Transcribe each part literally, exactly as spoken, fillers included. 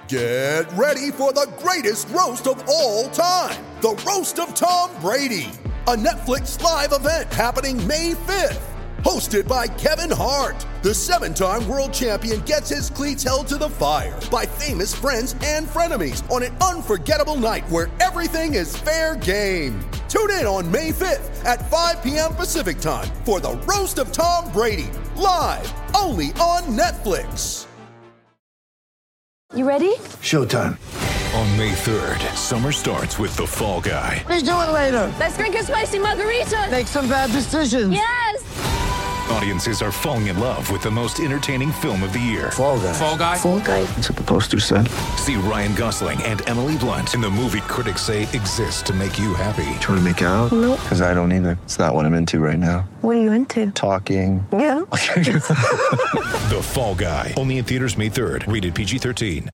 Get ready for the greatest roast of all time, the Roast of Tom Brady, a Netflix live event happening May fifth. Hosted by Kevin Hart, the seven-time world champion gets his cleats held to the fire by famous friends and frenemies on an unforgettable night where everything is fair game. Tune in on May fifth at five p.m. Pacific time for the Roast of Tom Brady, live only on Netflix. You ready? Showtime. On May third, summer starts with The Fall Guy. Let's do it later. Let's drink a spicy margarita. Make some bad decisions. Yes! Audiences are falling in love with the most entertaining film of the year. Fall Guy. Fall Guy. Fall Guy. That's what the poster said. See Ryan Gosling and Emily Blunt in the movie critics say exists to make you happy. Trying to make it out? Nope. Because I don't either. It's not what I'm into right now. What are you into? Talking. Yeah. The Fall Guy. Only in theaters May third. Rated P G thirteen.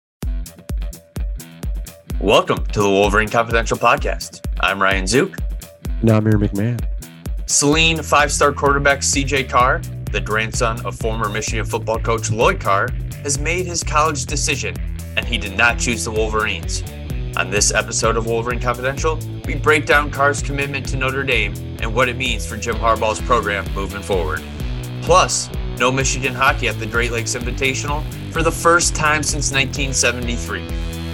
Welcome to the Wolverine Confidential Podcast. I'm Ryan Zook. And I'm Amir McMahon. Saline five-star quarterback C J Carr, the grandson of former Michigan football coach Lloyd Carr, has made his college decision, and he did not choose the Wolverines. On this episode of Wolverine Confidential, we break down Carr's commitment to Notre Dame and what it means for Jim Harbaugh's program moving forward. Plus, no Michigan hockey at the Great Lakes Invitational for the first time since nineteen seventy-three.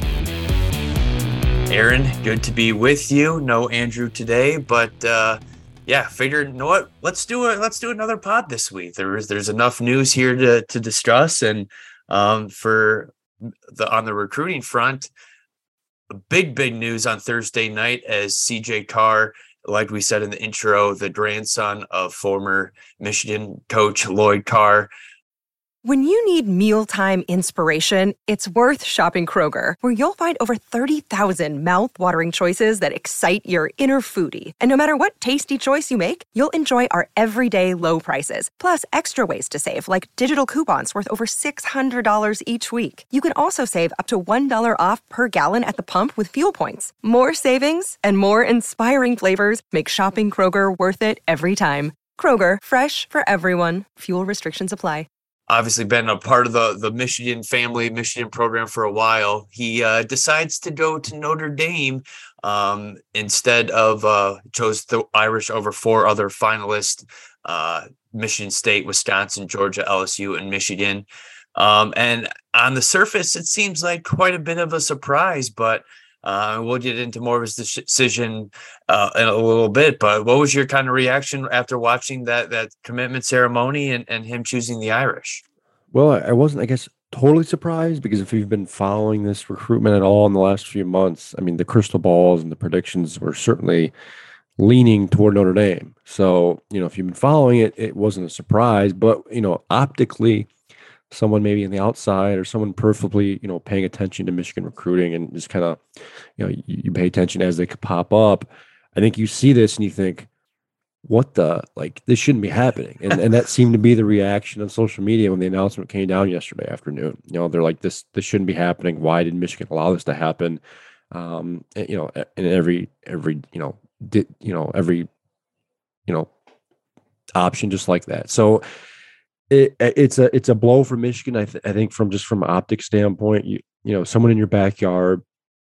Aaron, good to be with you. No Andrew today, but uh, yeah, figured, you know what? Let's do it. Let's do another pod this week. There is there's enough news here to to discuss, and um, for the on the recruiting front, big big news on Thursday night as C J Carr, like we said in the intro, the grandson of former Michigan coach Lloyd Carr. When you need mealtime inspiration, it's worth shopping Kroger, where you'll find over thirty thousand mouth-watering choices that excite your inner foodie. And no matter what tasty choice you make, you'll enjoy our everyday low prices, plus extra ways to save, like digital coupons worth over six hundred dollars each week. You can also save up to one dollar off per gallon at the pump with fuel points. More savings and more inspiring flavors make shopping Kroger worth it every time. Kroger, fresh for everyone. Fuel restrictions apply. Obviously been a part of the, the Michigan family, Michigan program for a while. He uh, decides to go to Notre Dame um, instead of uh, chose the Irish over four other finalists, uh, Michigan State, Wisconsin, Georgia, L S U, and Michigan. Um, and on the surface, it seems like quite a bit of a surprise, but uh, we'll get into more of his decision uh, in a little bit. But what was your kind of reaction after watching that that commitment ceremony and, and him choosing the Irish? Well, I wasn't, I guess, totally surprised, because if you've been following this recruitment at all in the last few months, I mean, the crystal balls and the predictions were certainly leaning toward Notre Dame. So, you know, if you've been following it, it wasn't a surprise. But, you know, optically, someone maybe on the outside or someone perfectly, you know, paying attention to Michigan recruiting and just kind of, you know, you, you pay attention as they could pop up. I think you see this and you think, what the, like, this shouldn't be happening. And and that seemed to be the reaction on social media when the announcement came down yesterday afternoon. You know, they're like, this, this shouldn't be happening. Why did Michigan allow this to happen? Um, and, you know, and every, every, you know, did, you know, every, you know, option just like that. So, It, it's a it's a blow for Michigan. I, th- I think from just from an optic standpoint, you you know, someone in your backyard,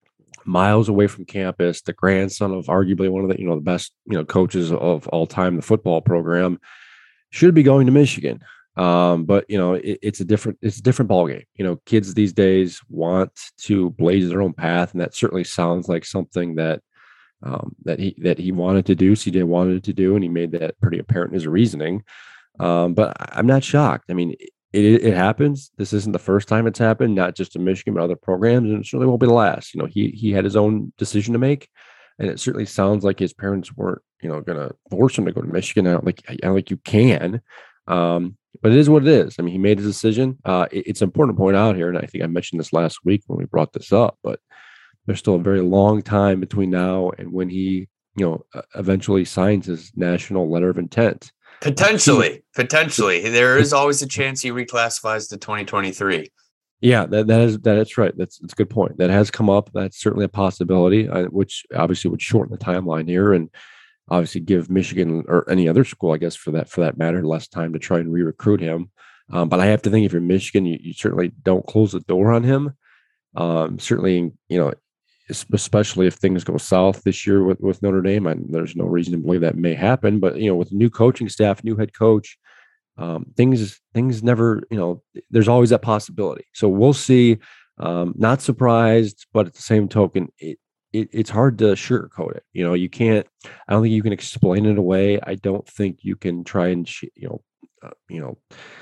miles away from campus, the grandson of arguably one of the you know the best you know coaches of all time, the football program, should be going to Michigan. Um, but you know, it, it's a different it's a different ballgame. You know, kids these days want to blaze their own path, and that certainly sounds like something that um, that he that he wanted to do. C J wanted to do, and he made that pretty apparent in his reasoning. Um, but I'm not shocked. I mean, it, it happens. This isn't the first time it's happened, not just in Michigan, but other programs, and it certainly won't be the last. You know, he he had his own decision to make, and it certainly sounds like his parents weren't, you know, going to force him to go to Michigan. I don't like, I don't like you can, um, but it is what it is. I mean, he made his decision. Uh, it, it's important to point out here, and I think I mentioned this last week when we brought this up, but there's still a very long time between now and when he, you know, eventually signs his national letter of intent. Potentially, potentially. There is always a chance he reclassifies to twenty twenty-three. Yeah, that that is that is right. That's that's a good point. That has come up. That's certainly a possibility, uh, which obviously would shorten the timeline here, and obviously give Michigan or any other school, I guess, for that for that matter, less time to try and re-recruit him. Um, but I have to think if you're Michigan, you, you certainly don't close the door on him. Um, certainly, you know, es- especially if things go south this year with, with Notre Dame, and there's no reason to believe that may happen. But you know, with new coaching staff, new head coach, um, things things never, you know, there's always that possibility. So we'll see. Um, not surprised, but at the same token, it, it it's hard to sugarcoat it. You know, you can't. I don't think you can explain it away. I don't think you can try and sh- you know, uh, you know.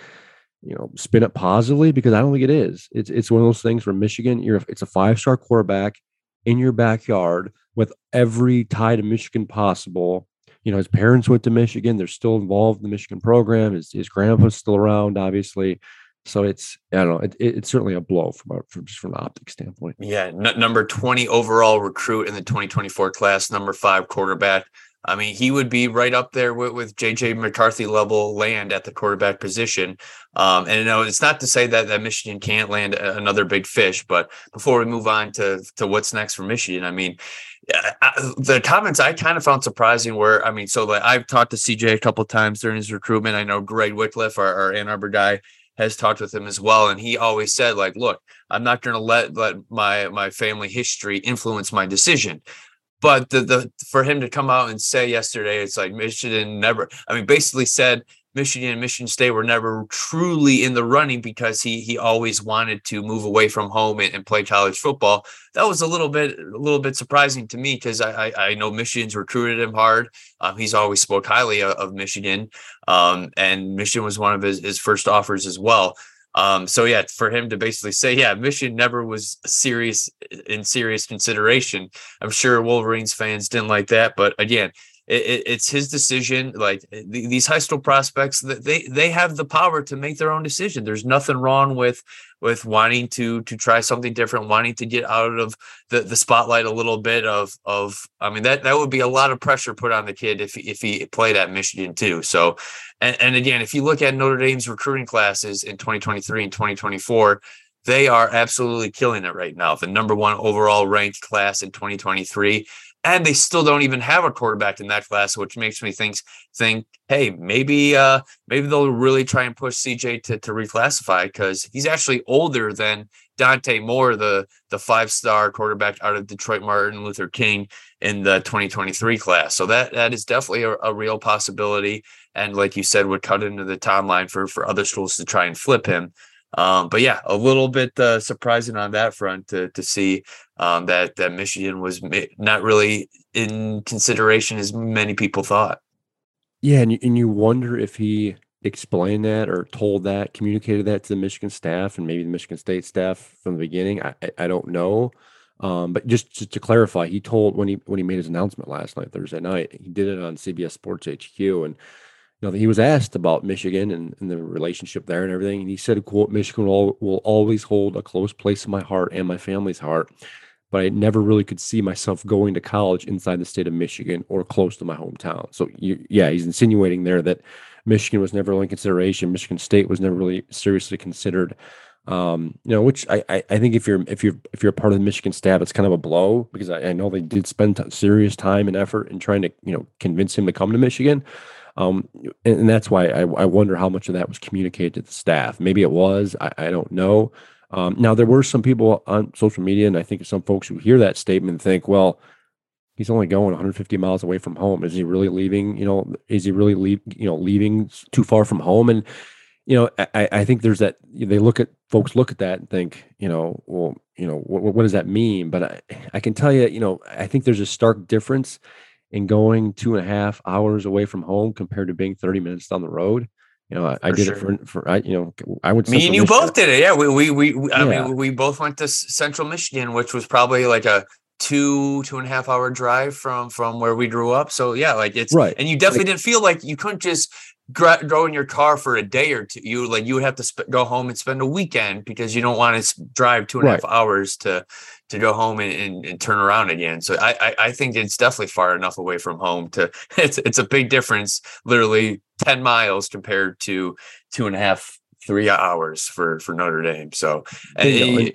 you know, spin it positively, because I don't think it is. It's it's one of those things where Michigan, you're it's a five-star quarterback in your backyard with every tie to Michigan possible. You know, his parents went to Michigan. They're still involved in the Michigan program. His his grandpa's still around, obviously. So it's, I don't know, it, it, it's certainly a blow from, a, from just from an optic standpoint. Yeah, n- number twenty overall recruit in the twenty twenty-four class, number five quarterback. I mean, he would be right up there with, with J J McCarthy level land at the quarterback position. Um, and you know, it's not to say that, that Michigan can't land a, another big fish, but before we move on to, to what's next for Michigan, I mean, I, the comments I kind of found surprising were, I mean, so like I've talked to C J a couple of times during his recruitment. I know Greg Wycliffe, our, our Ann Arbor guy, has talked with him as well. And he always said, like, look, I'm not going to let, let my, my family history influence my decision. But the, the for him to come out and say yesterday, it's like Michigan never, I mean, basically said Michigan and Michigan State were never truly in the running because he he always wanted to move away from home and, and play college football. That was a little bit a little bit surprising to me, because I, I I know Michigan's recruited him hard. Um, he's always spoke highly of, of Michigan, um, and Michigan was one of his, his first offers as well. Um, so yeah, for him to basically say, yeah, Michigan never was serious in serious consideration. I'm sure Wolverines fans didn't like that, but again, it, it, it's his decision. Like th- these high school prospects, that they, they have the power to make their own decision. There's nothing wrong with, with wanting to, to try something different, wanting to get out of the, the spotlight a little bit of, of, I mean, that, that would be a lot of pressure put on the kid if, if he played at Michigan too. So, and, and again, if you look at Notre Dame's recruiting classes in twenty twenty-three and twenty twenty-four, they are absolutely killing it right now. The number one overall ranked class in twenty twenty-three, and they still don't even have a quarterback in that class, which makes me think, think, hey, maybe, uh, maybe they'll really try and push C J to, to reclassify, because he's actually older than Dante Moore, the, the five-star quarterback out of Detroit Martin Luther King in the twenty twenty-three class. So that, that is definitely a, a real possibility. And like you said, would cut into the timeline for, for other schools to try and flip him. Um, but yeah, a little bit uh, surprising on that front to to see um, that that Michigan was not really in consideration as many people thought. Yeah, and you, and you wonder if he explained that or told that, communicated that to the Michigan staff and maybe the Michigan State staff from the beginning. I I, I don't know. Um, but just, just to clarify, he told when he when he made his announcement last night, Thursday night, he did it on C B S Sports H Q, and you know, he was asked about Michigan and, and the relationship there and everything, and he said, "quote Michigan will, will always hold a close place in my heart and my family's heart, but I never really could see myself going to college inside the state of Michigan or close to my hometown." So you, yeah, he's insinuating there that Michigan was never really in consideration. Michigan State was never really seriously considered. Um, you know, which I, I, I think if you're if you're if you're a part of the Michigan staff, it's kind of a blow, because I, I know they did spend t- serious time and effort in trying to, you know, convince him to come to Michigan. Um, and, and that's why I, I wonder how much of that was communicated to the staff. Maybe it was, I, I don't know. Um, now there were some people on social media, and I think some folks who hear that statement think, well, he's only going one hundred fifty miles away from home. Is he really leaving? You know, is he really leave, you know, leaving too far from home? And, you know, I, I think there's that, they look at, folks look at that and think, you know, well, you know, what, what does that mean? But I, I can tell you, you know, I think there's a stark difference in going two and a half hours away from home compared to being thirty minutes down the road. You know, I, I did sure. it for, for, I, you know, I would. Me and you Michigan. both did it. Yeah. We, we, we, we I yeah. mean, we both went to Central Michigan, which was probably like a two, two and a half hour drive from, from where we grew up. So yeah, like it's right. And you definitely like, didn't feel like you couldn't just gra- go in your car for a day or two. You like, you would have to sp- go home and spend a weekend, because you don't want to drive two and a right. half hours to, to go home and, and, and turn around again. So I, I I think it's definitely far enough away from home to, it's it's a big difference, literally ten miles compared to two and a half, three hours for, for Notre Dame. So and, you know, it,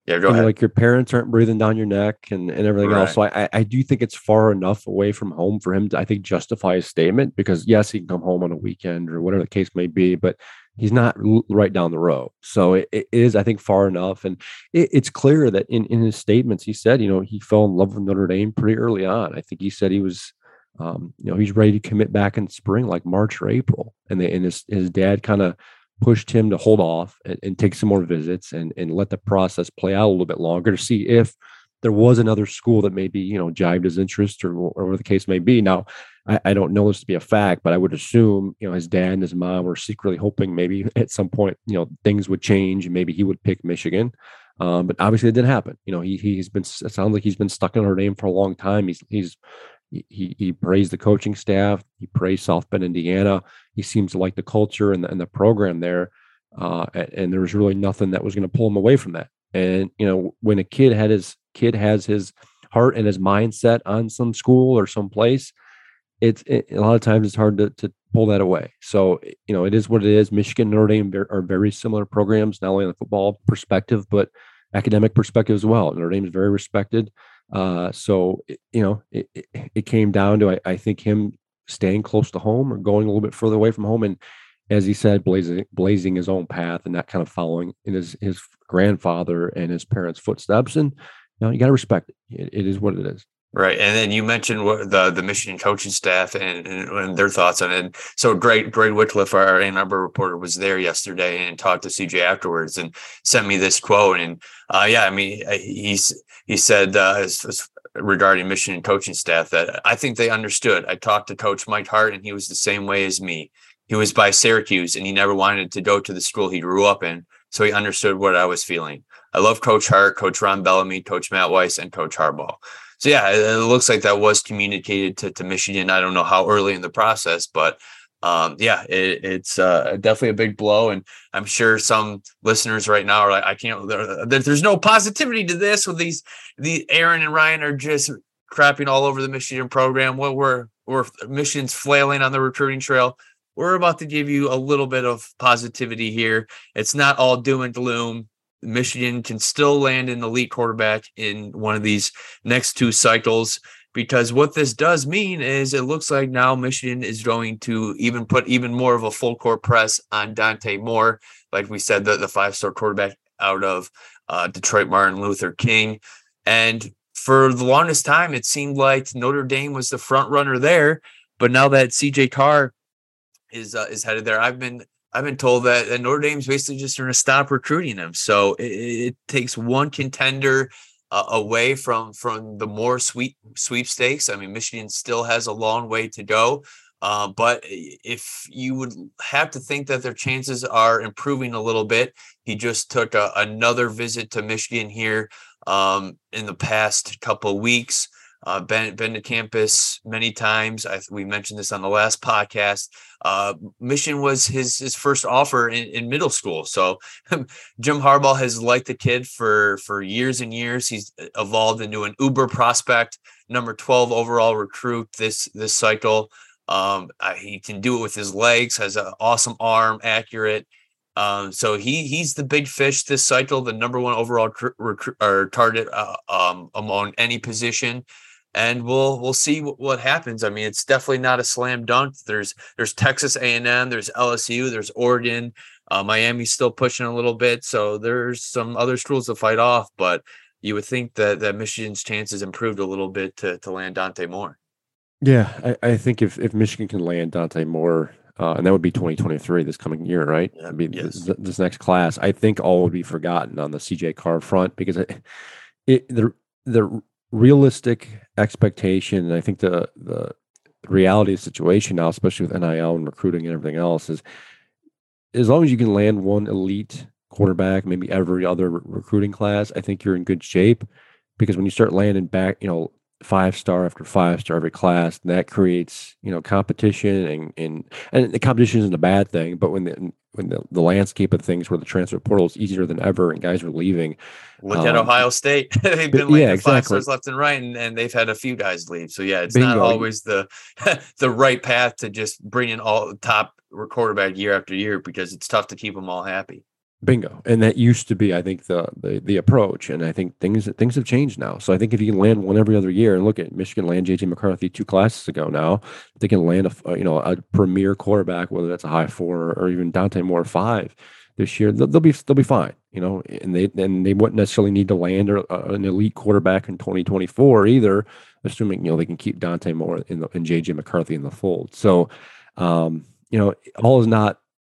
Yeah, go and ahead. like your parents aren't breathing down your neck and, and everything Right. else. So I, I I do think it's far enough away from home for him to, I think, justify his statement, because yes, he can come home on a weekend or whatever the case may be, but he's not l- right down the road. So it, it is, I think, far enough. And it, it's clear that in, in his statements, he said, you know, he fell in love with Notre Dame pretty early on. I think he said he was, um, you know, he's ready to commit back in spring, like March or April. And, they, and his, his dad kind of pushed him to hold off and, and take some more visits and, and let the process play out a little bit longer to see if there was another school that maybe, you know, jived his interest or, or whatever the case may be. Now, I, I don't know this to be a fact, but I would assume, you know, his dad and his mom were secretly hoping maybe at some point, you know, things would change and maybe he would pick Michigan. Um, but obviously it didn't happen. You know, he, he's been, it sounds like he's been stuck in Notre Dame for a long time. He's, he's, he, he praised the coaching staff. He praised South Bend, Indiana. He seems to like the culture and the, and the program there. Uh, and, and there was really nothing that was going to pull him away from that. And, you know, when a kid had his kid has his heart and his mindset on some school or some place, it's it, a lot of times it's hard to, to pull that away. So, you know, it is what it is. Michigan and Notre Dame are very similar programs, not only on the football perspective, but academic perspective as well. Notre Dame is very respected. Uh, so, you know, it, it, it came down to, I, I think, him staying close to home or going a little bit further away from home. And as he said, blazing, blazing his own path and not kind of following in his, his grandfather and his parents' footsteps. And, you know, you got to respect it. it. It is what it is. Right. And then you mentioned what the, the Michigan coaching staff and, and, and their thoughts on it. So Greg, Greg Whitcliffe, our Ann Arbor reporter, was there yesterday and talked to C J afterwards and sent me this quote. And uh, yeah, I mean, he's, he said uh, as, as regarding Michigan coaching staff that I think they understood. I talked to Coach Mike Hart and he was the same way as me. He was by Syracuse and he never wanted to go to the school he grew up in. So he understood what I was feeling. I love Coach Hart, Coach Ron Bellamy, Coach Matt Weiss, and Coach Harbaugh. So, yeah, it, it looks like that was communicated to, to Michigan. I don't know how early in the process, but um, yeah, it, it's uh, definitely a big blow. And I'm sure some listeners right now are like, I can't, there, there's no positivity to this with these, the Aaron and Ryan are just crapping all over the Michigan program. What we're, we're Michigan's flailing on the recruiting trail. We're about to give you a little bit of positivity here. It's not all doom and gloom. Michigan can still land an elite quarterback in one of these next two cycles, because what this does mean is it looks like now Michigan is going to even put even more of a full court press on Dante Moore. Like we said, the, the five-star quarterback out of uh, Detroit, Martin Luther King. And for the longest time, it seemed like Notre Dame was the front runner there. But now that C J Carr is uh, is headed there, I've been I've been told that, that Notre Dame's basically just going to stop recruiting him. So it, it takes one contender uh, away from from the more sweep sweepstakes. I mean, Michigan still has a long way to go. Uh, but if you would have to think that their chances are improving a little bit, he just took a, another visit to Michigan here um, in the past couple of weeks. Uh, been, been to campus many times. I, we mentioned this on the last podcast. Uh, Michigan was his his first offer in, in middle school. So Jim Harbaugh has liked the kid for, for years and years. He's evolved into an uber prospect, number twelve overall recruit this this cycle. Um, I, he can do it with his legs, has an awesome arm, accurate. Um, so he he's the big fish this cycle, the number one overall recruit, recruit or target uh, um, among any position. And we'll we'll see what, what happens. I mean, it's definitely not a slam dunk. There's there's Texas A and M, there's L S U, there's Oregon, uh, Miami's still pushing a little bit. So there's some other schools to fight off. But you would think that that Michigan's chances improved a little bit to to land Dante Moore. Yeah, I, I think if if Michigan can land Dante Moore, uh, and that would be twenty twenty-three, this coming year, right? Yeah, I mean, yes. this, this next class, I think all would be forgotten on the C J Carr front, because it, it the the realistic expectation, and I think the the reality of the situation now, especially with N I L and recruiting and everything else, is as long as you can land one elite quarterback, maybe every other re- recruiting class, I think you're in good shape. Because when you start landing back, you know, five star after five star every class, that creates, you know, competition, and and and the competition isn't a bad thing, but when the when the, the landscape of things where the transfer portal is easier than ever and guys are leaving. Look um, at Ohio State. They've been yeah, landing exactly. five stars left and right, and, and they've had a few guys leave. So yeah, it's Bingo. not always the the right path to just bring in all top quarterback year after year, because it's tough to keep them all happy. Bingo. And that used to be, I think, the, the the approach. And I think things things have changed now. So I think if you can land one every other year, and look at Michigan land J J McCarthy two classes ago now, they can land a you know a premier quarterback, whether that's a high four or, or even Dante Moore five this year, they'll, they'll be they'll be fine. You know, and they and they wouldn't necessarily need to land a, an elite quarterback in twenty twenty-four either, assuming you know they can keep Dante Moore in the, and J J McCarthy in the fold. So, um, you know, all is not.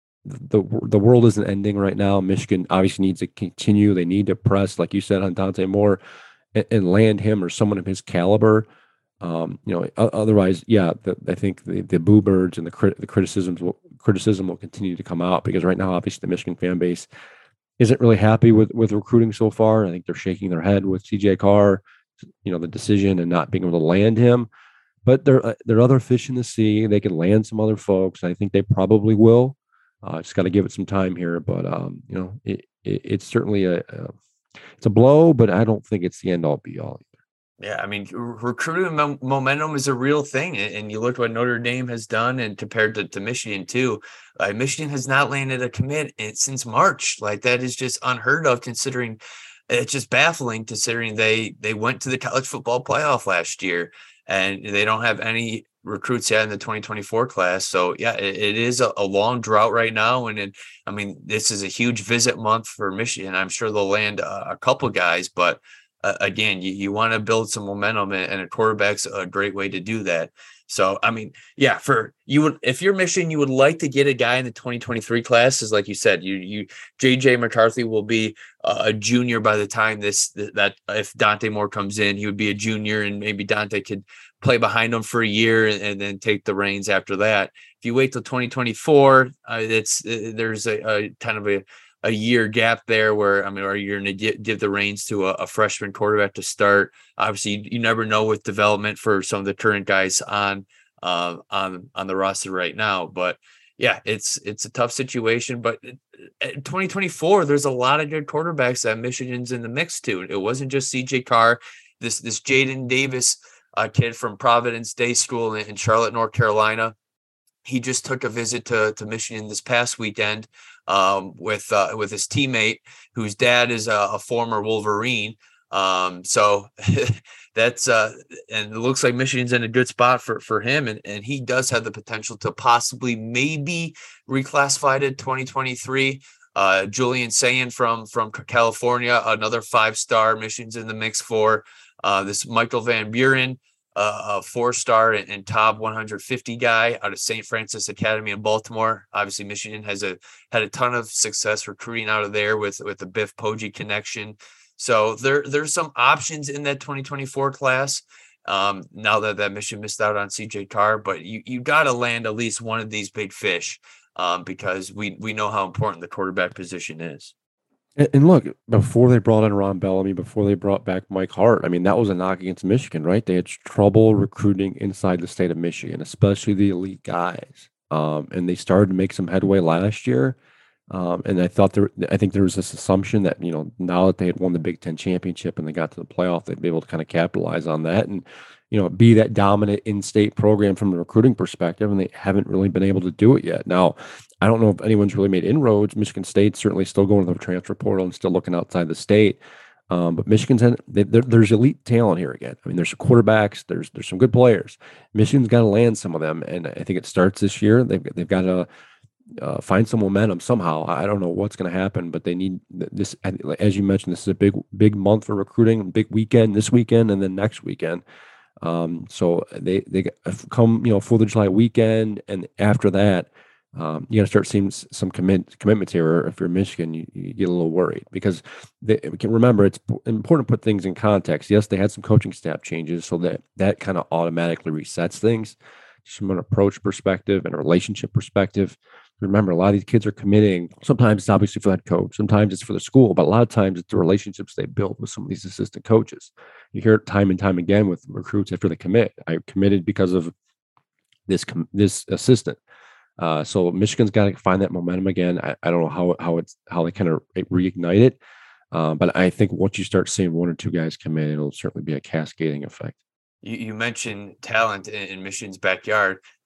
The the world isn't ending right now. Michigan obviously needs to continue. They need to press, like you said, on Dante Moore and, and land him or someone of his caliber. Um, you know, otherwise, yeah, the, I think the the boo birds and the crit, the criticisms will, criticism will continue to come out because right now, obviously, the Michigan fan base isn't really happy with with recruiting so far. I think they're shaking their head with C J Carr, you know, the decision and not being able to land him. But there uh, there are other fish in the sea. They can land some other folks. I think they probably will. Uh, just got to give it some time here, but um, you know, it, it, it's certainly a, a it's a blow, but I don't think it's the end all be all either. Yeah, I mean, recruiting mo- momentum is a real thing, and, and you look what Notre Dame has done, and compared to, to Michigan too. Uh, Michigan has not landed a commit since March. Like that is just unheard of. Considering it's just baffling, considering they they went to the college football playoff last year, and they don't have any recruits yet in the twenty twenty-four class. So yeah, it, it is a, a long drought right now. And it, I mean, this is a huge visit month for Michigan. I'm sure they'll land a, a couple guys, but uh, again, you, you want to build some momentum, and, and a quarterback's a great way to do that. So, I mean, yeah, for you would, if you're Michigan, you would like to get a guy in the twenty twenty-three class, is like you said, you, you, J J McCarthy will be a junior by the time this, that if Dante Moore comes in, he would be a junior, and maybe Dante could play behind him for a year and, and then take the reins after that. If you wait till twenty twenty-four, uh, it's, uh, there's a, a kind of a, a year gap there where, I mean, are you going to give, give the reins to a, a freshman quarterback to start? Obviously, you, you never know with development for some of the current guys on, uh, on, on the roster right now. But yeah, it's, it's a tough situation, but in twenty twenty-four, there's a lot of good quarterbacks that Michigan's in the mix too. It wasn't just C J Carr, this, this Jaden Davis, a kid from Providence Day School in, in Charlotte, North Carolina. He just took a visit to, to Michigan this past weekend um, with uh, with his teammate, whose dad is a, a former Wolverine. Um, so that's uh, and it looks like Michigan's in a good spot for, for him. And, and he does have the potential to possibly maybe reclassify to twenty twenty-three. Uh, Julian Sayin from, from California, another five-star. Michigan's in the mix for. Uh, this Michael Van Buren, uh, a four-star and, and top one hundred fifty guy out of Saint Francis Academy in Baltimore. Obviously, Michigan has a had a ton of success recruiting out of there with with the Biff Poggi connection. So there there's some options in that twenty twenty-four class. Um, now that that Michigan missed out on C J Carr, but you you got to land at least one of these big fish um, because we we know how important the quarterback position is. And, and look, before they brought in Ron Bellamy, before they brought back Mike Hart, I mean, that was a knock against Michigan, right? They had trouble recruiting inside the state of Michigan, especially the elite guys. Um, and they started to make some headway last year. Um, and I thought there, I think there was this assumption that, you know, now that they had won the Big Ten championship and they got to the playoff, they'd be able to kind of capitalize on that and, you know, be that dominant in-state program from a recruiting perspective. And they haven't really been able to do it yet. Now, I don't know if anyone's really made inroads. Michigan State's certainly still going to the transfer portal and still looking outside the state. Um, but Michigan's had, they, there's elite talent here again. I mean, there's quarterbacks, there's there's some good players. Michigan's got to land some of them, and I think it starts this year. They've they've got to uh, find some momentum somehow. I don't know what's going to happen, but they need this. As you mentioned, this is a big big month for recruiting, big weekend this weekend, and then next weekend. Um, so they they come, you know, Fourth of July weekend, and after that. Um, you got to start seeing some commit commitments here. If you're Michigan, you, you get a little worried because they we can remember it's important to put things in context. Yes, they had some coaching staff changes, so that that kind of automatically resets things just from an approach perspective and a relationship perspective. Remember, a lot of these kids are committing. Sometimes it's obviously for that coach, sometimes it's for the school, but a lot of times it's the relationships they build with some of these assistant coaches. You hear it time and time again with recruits after they commit. I committed because of this this assistant. Uh, so Michigan's got to find that momentum again. I, I don't know how how it's how they kind of reignite it, uh, but I think once you start seeing one or two guys come in, it'll certainly be a cascading effect. You, you mentioned talent in, in Michigan's backyard.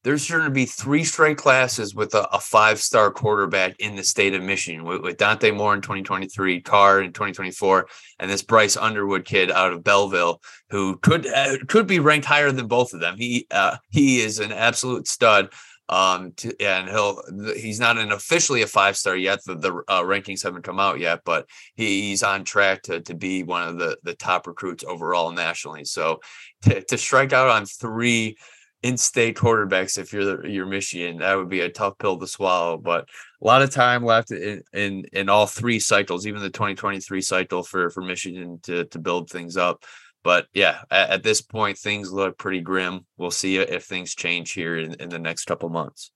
there's going to be three straight classes with a, a five-star quarterback in the state of Michigan, with, with Dante Moore in twenty twenty-three, Carr in twenty twenty-four, and this Bryce Underwood kid out of Belleville, who could uh, could be ranked higher than both of them. He uh, he is an absolute stud. Um, to, and he'll he's not an officially a five-star yet. The, the uh, rankings haven't come out yet, but he, he's on track to to be one of the the top recruits overall nationally. So to, to strike out on three in-state quarterbacks, if you're you're Michigan, that would be a tough pill to swallow. But a lot of time left in in, in all three cycles, even the twenty twenty-three cycle for for Michigan to to build things up. But yeah, at, at this point, things look pretty grim. We'll see if things change here in, in the next couple months.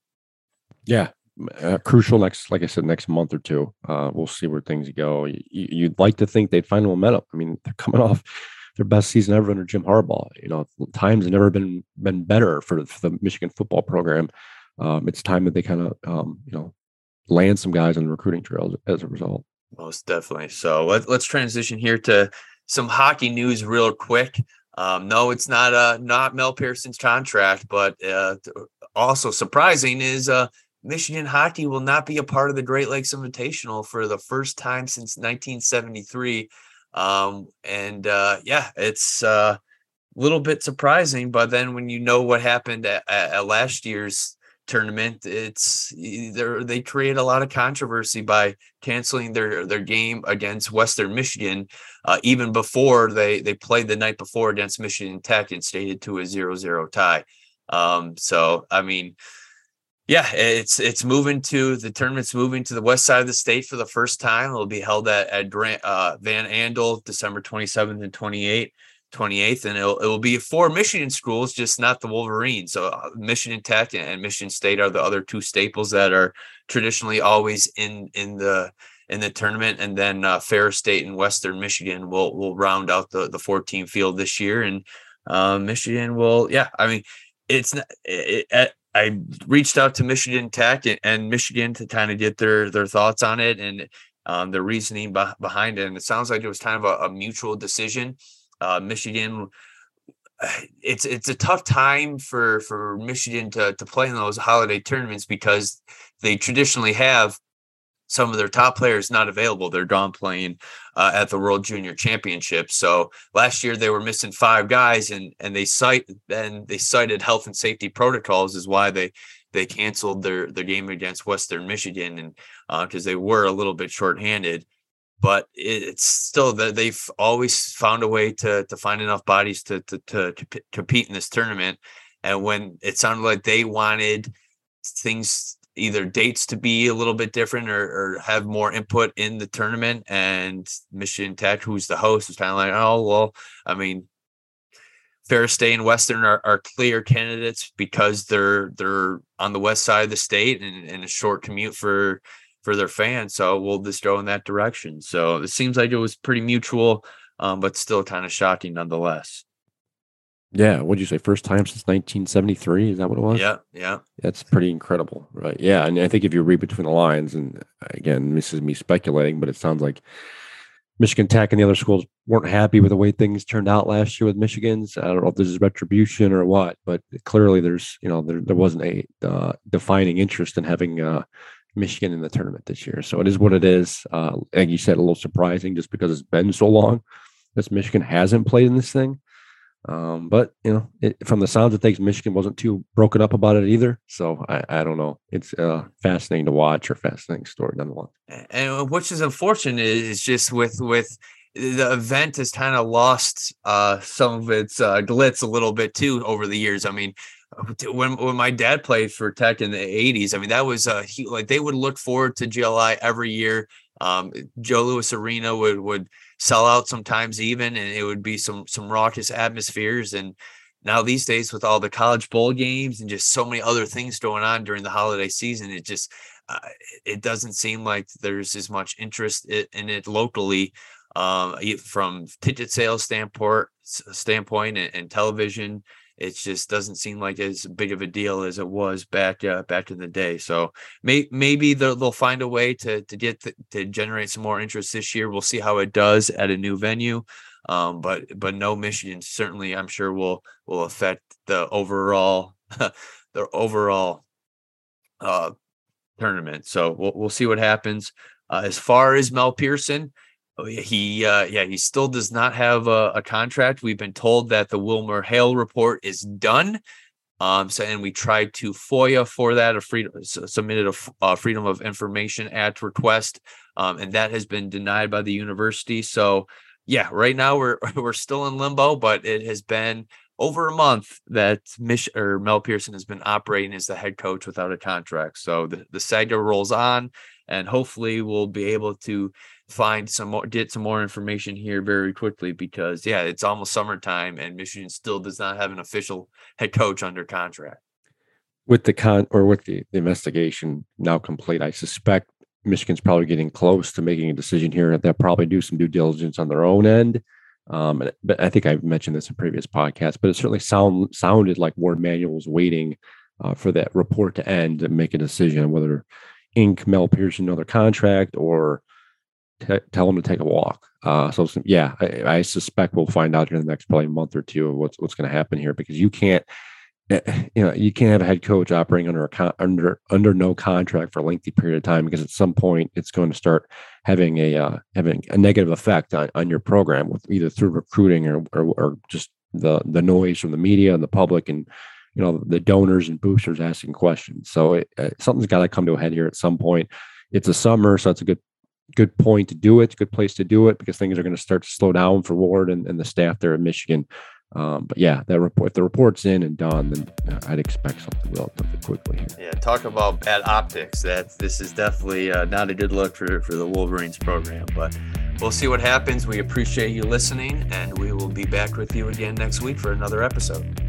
Yeah, uh, crucial next, like I said, next month or two. Uh, we'll see where things go. You, you'd like to think they'd find momentum. I mean, they're coming off their best season ever under Jim Harbaugh. You know, times have never been been better for, for the Michigan football program. Um, it's time that they kind of, um, you know, land some guys on the recruiting trails as a result. Most definitely. So let, let's transition here to some hockey news real quick. Um, no, it's not uh, not Mel Pearson's contract, but uh, also surprising is uh, Michigan hockey will not be a part of the Great Lakes Invitational for the first time since nineteen seventy-three. Um, and uh, yeah, it's uh, a little bit surprising, but then when you know what happened at, at last year's tournament, it's they create a lot of controversy by canceling their their game against Western Michigan, uh, even before they they played the night before against Michigan Tech and stayed to a zero zero tie. Um, so I mean, yeah, it's it's moving to the tournament's moving to the west side of the state for the first time. It'll be held at at Grant, uh, Van Andel, December twenty-seventh and twenty-eighth. twenty-eighth, and it'll, it'll be four Michigan schools, just not the Wolverines. So uh, Michigan Tech and Michigan State are the other two staples that are traditionally always in in the in the tournament, and then uh, Ferris State and Western Michigan will will round out the the four-team field this year. And uh, Michigan will, yeah, I mean, it's not. It, it, I reached out to Michigan Tech and, and Michigan to kind of get their their thoughts on it and um, the reasoning be- behind it. And it sounds like it was kind of a, a mutual decision. Uh, Michigan, it's it's a tough time for for Michigan to to play in those holiday tournaments because they traditionally have some of their top players not available. They're gone playing uh, at the World Junior Championship. So last year they were missing five guys, and and they cite then they cited health and safety protocols is why they they canceled their their game against Western Michigan, and because uh, they were a little bit shorthanded. But it's still that they've always found a way to to find enough bodies to, to to to compete in this tournament. And when it sounded like they wanted things, either dates to be a little bit different or, or have more input in the tournament, and Michigan Tech, who's the host, is kind of like, oh well, I mean, Ferris State and Western are, are clear candidates because they're they're on the west side of the state and, and a short commute for. for their fans, so we'll just go in that direction. So it seems like it was pretty mutual, um, but still kind of shocking nonetheless. Yeah, what'd you say? First time since nineteen seventy-three? Is that what it was? Yeah, yeah. That's pretty incredible, right? Yeah, and I think if you read between the lines, and again, this is me speculating, but it sounds like Michigan Tech and the other schools weren't happy with the way things turned out last year with Michigan's. I don't know if this is retribution or what, but clearly there's, you know, there there wasn't a uh, defining interest in having uh, Michigan in the tournament this year. So it is what it is. Uh, like you said, a little surprising just because it's been so long that Michigan hasn't played in this thing. Um, but, you know, it, from the sounds of things, Michigan wasn't too broken up about it either. So I, I don't know. It's uh, fascinating to watch or fascinating story nonetheless. And which is unfortunate is just with, with the event has kind of lost uh, some of its uh, glitz a little bit too over the years. I mean, When when my dad played for Tech in the eighties, I mean, that was uh, he, like they would look forward to G L I every year. Um, Joe Louis Arena would would sell out sometimes even, and it would be some some raucous atmospheres. And now these days, with all the college bowl games and just so many other things going on during the holiday season, it just uh, it doesn't seem like there's as much interest in it locally, um, from ticket sales standpoint, standpoint and, and television. It just doesn't seem like as big of a deal as it was back uh, back in the day. So may, maybe they'll, they'll find a way to to get th- to generate some more interest this year. We'll see how it does at a new venue. Um, but but no Michigan certainly, I'm sure, will will affect the overall the overall uh, tournament. So we'll we'll see what happens. Uh, as far as Mel Pearson, he uh, yeah he still does not have a, a contract. We've been told that the Wilmer Hale report is done. Um, so, and we tried to FOIA for that, a freedom submitted a uh, Freedom of Information Act request, um, and that has been denied by the university. So, yeah, right now we're we're still in limbo, but it has been over a month that Mich- or Mel Pearson has been operating as the head coach without a contract. So the the saga rolls on, and hopefully we'll be able to find some more, get some more information here very quickly, because yeah, it's almost summertime and Michigan still does not have an official head coach under contract. With the con or with the, the investigation now complete, I suspect Michigan's probably getting close to making a decision here. They'll probably do some due diligence on their own end. Um, but I think I've mentioned this in previous podcasts, but it certainly sound, sounded like Warde Manuel was waiting uh, for that report to end and make a decision on whether ink Mel Pearson another contract or T- tell them to take a walk. Uh, so some, yeah, I, I suspect we'll find out in the next probably month or two of what's what's going to happen here, because you can't, you know, you can't have a head coach operating under a con- under under no contract for a lengthy period of time, because at some point it's going to start having a uh, having a negative effect on, on your program, with either through recruiting or, or or just the the noise from the media and the public and you know the donors and boosters asking questions. So it, uh, something's got to come to a head here at some point. It's a summer, so it's a good. Good point to do it. Good place to do it, because things are going to start to slow down for Warde and, and the staff there at Michigan. Um, but yeah, that report, if the report's in and done, then uh, I'd expect something relatively quickly here. Yeah, talk about bad optics. That this is definitely uh, not a good look for, for the Wolverines program, but we'll see what happens. We appreciate you listening, and we will be back with you again next week for another episode.